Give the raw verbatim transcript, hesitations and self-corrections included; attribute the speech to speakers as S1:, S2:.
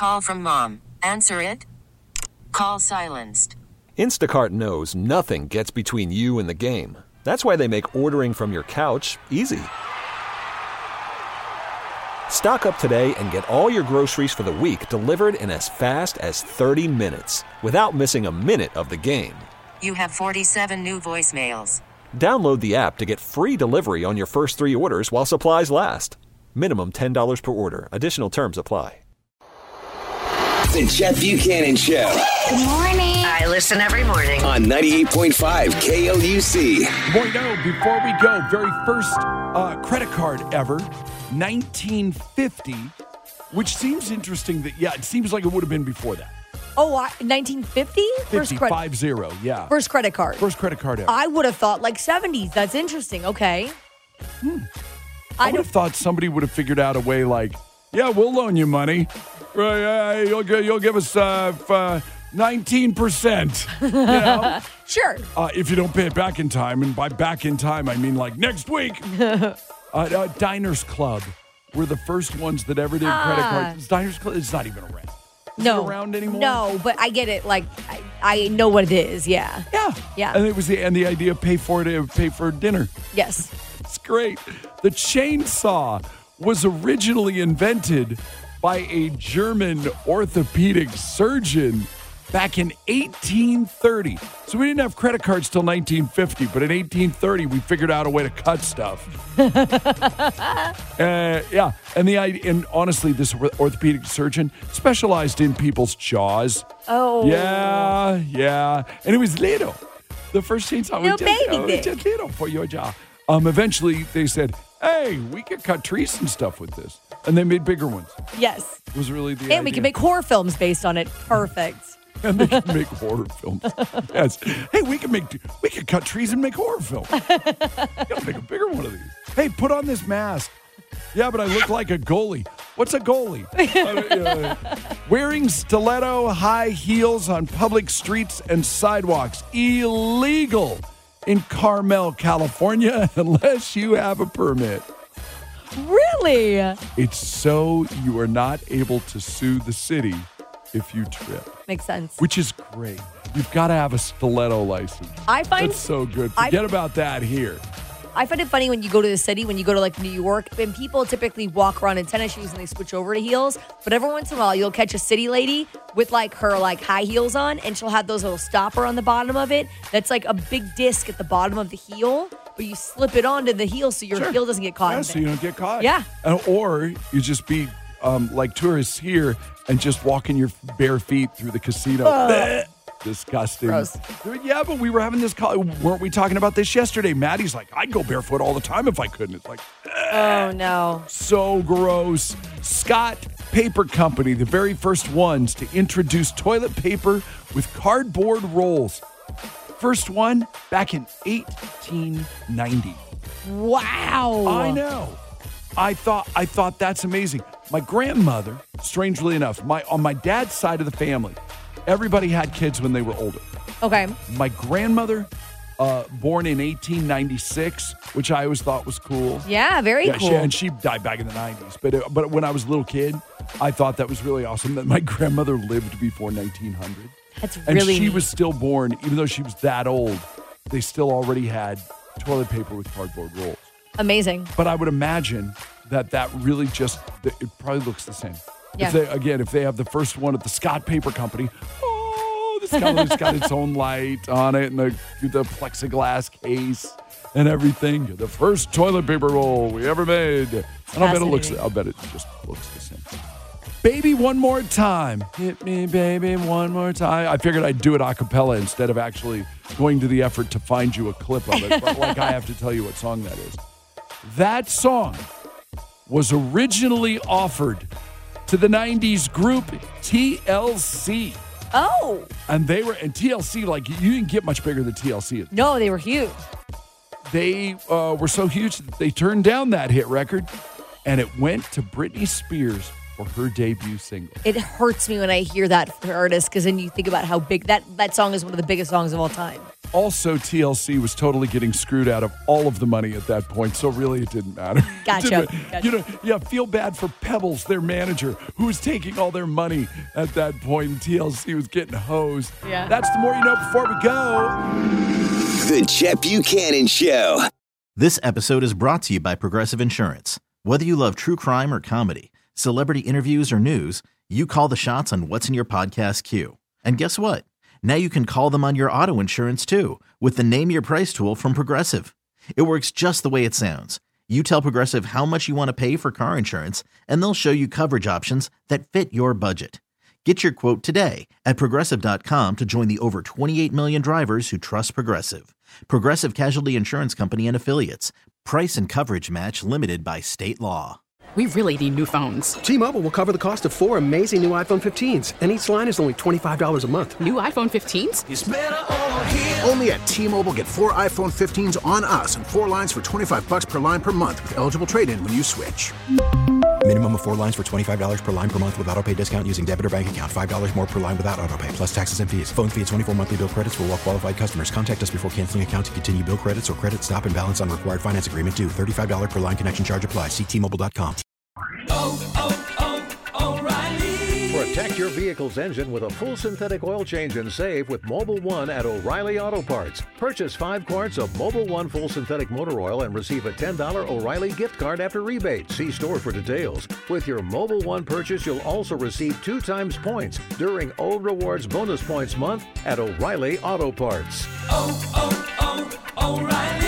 S1: Call from mom. Answer it. Call silenced.
S2: Instacart knows nothing gets between you and the game. That's why they make ordering from your couch easy. Stock up today and get all your groceries for the week delivered in as fast as thirty minutes without missing a minute of the game.
S1: You have forty-seven new voicemails.
S2: Download the app to get free delivery on your first three orders while supplies last. Minimum ten dollars per order. Additional terms apply.
S3: The Jeff Buchanan Show.
S4: Good morning.
S5: I listen every morning.
S3: On ninety-eight point five K L U C.
S6: Boy, no, before we go, very first uh, credit card ever, nineteen fifty, which seems interesting that, yeah, it seems like it would have been before that.
S4: Oh, I, nineteen fifty?
S6: fifty, five zero, yeah.
S4: First credit card.
S6: First credit card ever.
S4: I would have thought like seventies. That's interesting. Okay.
S6: Hmm. I, I would have thought somebody would have figured out a way like, yeah, we'll loan you money. Right, uh, you'll, you'll give us uh, uh, nineteen percent. You know?
S4: Sure.
S6: Uh, if you don't pay it back in time. And by back in time, I mean like next week. uh, uh, Diners Club were the first ones that ever did ah. credit cards. Diners Club, it's not even around. Is
S4: no.
S6: it around anymore?
S4: No, but I get it. Like, I, I know what it is. Yeah.
S6: Yeah.
S4: Yeah.
S6: And it was the and the idea of pay for it, pay for dinner.
S4: Yes.
S6: It's great. The chainsaw was originally invented by a German orthopedic surgeon back in eighteen thirty. So we didn't have credit cards till nineteen fifty, but in eighteen thirty, we figured out a way to cut stuff. uh, yeah, and the idea, and honestly, this orthopedic surgeon specialized in people's jaws.
S4: Oh.
S6: Yeah, yeah. And it was little. The first chainsaw
S4: no
S6: was just,
S4: baby
S6: oh, was just little for your jaw. Um, eventually, they said, hey, we could cut trees and stuff with this. And they made bigger ones.
S4: Yes.
S6: It was really the
S4: And
S6: idea.
S4: we can make horror films based on it. Perfect.
S6: And they can make horror films. Yes. Hey, we can make we can cut trees and make horror films. Gotta make a bigger one of these. Hey, put on this mask. Yeah, but I look like a goalie. What's a goalie? uh, uh, wearing stiletto high heels on public streets and sidewalks. Illegal in Carmel, California, unless you have a permit.
S4: Really?
S6: It's so you are not able to sue the city if you trip.
S4: Makes sense.
S6: Which is great. You've got to have a stiletto license.
S4: I find
S6: That's so good. Forget
S4: I,
S6: about that here.
S4: I find it funny when you go to the city, when you go to like New York, and people typically walk around in tennis shoes and they switch over to heels. But every once in a while, you'll catch a city lady with like her like high heels on, and she'll have those little stopper on the bottom of it. That's like a big disc at the bottom of the heel, but you slip it onto the heel so your
S6: Sure.
S4: heel doesn't get caught.
S6: Yeah,
S4: in
S6: so
S4: it.
S6: you don't get caught.
S4: Yeah.
S6: And, or you just be um, like tourists here and just walking your bare feet through the casino.
S4: Uh.
S6: Disgusting.
S4: Gross.
S6: Yeah, but we were having this call. Weren't we talking about this yesterday? Maddie's like, I'd go barefoot all the time if I couldn't. It's like,
S4: oh, no.
S6: So gross. Scott Paper Company, the very first ones to introduce toilet paper with cardboard rolls. First one back in eighteen ninety.
S4: Wow.
S6: I know. I thought I thought that's amazing. My grandmother, strangely enough, my on my dad's side of the family, everybody had kids when they were older.
S4: Okay.
S6: My grandmother, uh, born in eighteen ninety-six, which I always thought was cool.
S4: Yeah, very
S6: yeah,
S4: cool.
S6: She, and she died back in the nineties. But uh, but when I was a little kid, I thought that was really awesome that my grandmother lived before nineteen hundred.
S4: That's
S6: and
S4: really
S6: she
S4: neat.
S6: was still born, even though she was that old, they still already had toilet paper with cardboard rolls.
S4: Amazing.
S6: But I would imagine that that really just, it probably looks the same.
S4: Yeah.
S6: If they, again, if they have the first one at the Scott Paper Company, oh, the Scott it's got its own light on it and the, the plexiglass case and everything. The first toilet paper roll we ever made. And I'll bet it looks, I'll bet it just looks the same. Baby, one more time. Hit me, baby, one more time. I figured I'd do it a cappella instead of actually going to the effort to find you a clip of it. But like I have to tell you what song that is. That song was originally offered to the nineties group T L C.
S4: Oh.
S6: And they were, and T L C, like, you didn't get much bigger than T L C.
S4: No, they were huge.
S6: They uh, were so huge that they turned down that hit record, and it went to Britney Spears for her debut single.
S4: It hurts me when I hear that for artists, because then you think about how big that, that song is one of the biggest songs of all time.
S6: also T L C was totally getting screwed out of all of the money at that point, so really it didn't matter.
S4: Gotcha.
S6: Didn't,
S4: gotcha.
S6: You know, yeah, feel bad for Pebbles, their manager, who was taking all their money at that point, and T L C was getting hosed.
S4: Yeah.
S6: That's the more you know before we go.
S3: The Chet Buchanan Show.
S5: This episode is brought to you by Progressive Insurance. Whether you love true crime or comedy, celebrity interviews or news, you call the shots on what's in your podcast queue. And guess what? Now you can call them on your auto insurance too with the Name Your Price tool from Progressive. It works just the way it sounds. You tell Progressive how much you want to pay for car insurance, and they'll show you coverage options that fit your budget. Get your quote today at Progressive dot com to join the over twenty-eight million drivers who trust Progressive. Progressive Casualty Insurance Company and Affiliates. Price and coverage match limited by state law.
S7: We really need new phones.
S8: T-Mobile will cover the cost of four amazing new iPhone fifteens, and each line is only twenty-five dollars a month.
S7: New iPhone fifteens?
S9: It's better over here. Only at T-Mobile, get four iPhone fifteens on us and four lines for twenty-five bucks per line per month with eligible trade-in when you switch.
S10: Minimum of four lines for twenty-five dollars per line per month with autopay discount using debit or bank account. five dollars more per line without autopay, plus taxes and fees. Phone fee at twenty-four monthly bill credits for well-qualified customers. Contact us before canceling account to continue bill credits or credit stop and balance on required finance agreement due. thirty-five dollars per line connection charge applies. See T Mobile dot com.
S11: Oh, oh, oh, O'Reilly. Protect your vehicle's engine with a full synthetic oil change and save with Mobil one at O'Reilly Auto Parts. Purchase five quarts of Mobil one full synthetic motor oil and receive a ten dollars O'Reilly gift card after rebate. See store for details. With your Mobil one purchase, you'll also receive two times points during O Rewards Bonus Points Month at O'Reilly Auto Parts.
S12: Oh, oh, oh, O'Reilly.